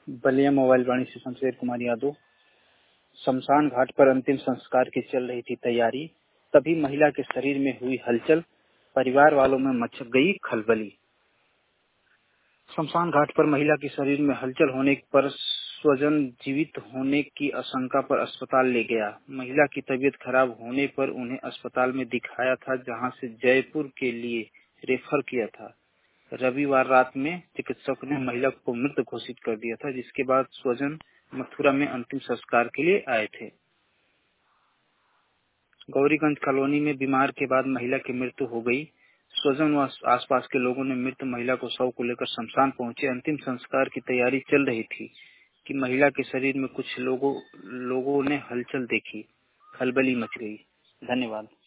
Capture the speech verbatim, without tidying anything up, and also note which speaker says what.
Speaker 1: Ballia mobile वाणी से शमशेर कुमार यादव। शमशान घाट पर अंतिम संस्कार की चल रही थी तैयारी, तभी महिला के शरीर में हुई हलचल, परिवार वालों में मच गई खलबली। शमशान घाट पर महिला के शरीर में हलचल होने पर स्वजन जीवित होने की आशंका पर अस्पताल ले गया। महिला की तबीयत खराब होने पर उन्हें अस्पताल में दिखाया था, जहां से जयपुर के लिए रेफर किया था। रविवार रात में चिकित्सक ने महिला को मृत घोषित कर दिया था, जिसके बाद स्वजन मथुरा में अंतिम संस्कार के लिए आए थे। गौरीगंज कॉलोनी में बीमार के बाद महिला की मृत्यु हो गई। स्वजन व आसपास के लोगों ने मृत महिला को शव को लेकर शमशान पहुंचे। अंतिम संस्कार की तैयारी चल रही थी कि महिला के शरीर में कुछ लोगों लोगों ने हलचल देखी, खलबली मच गई। धन्यवाद।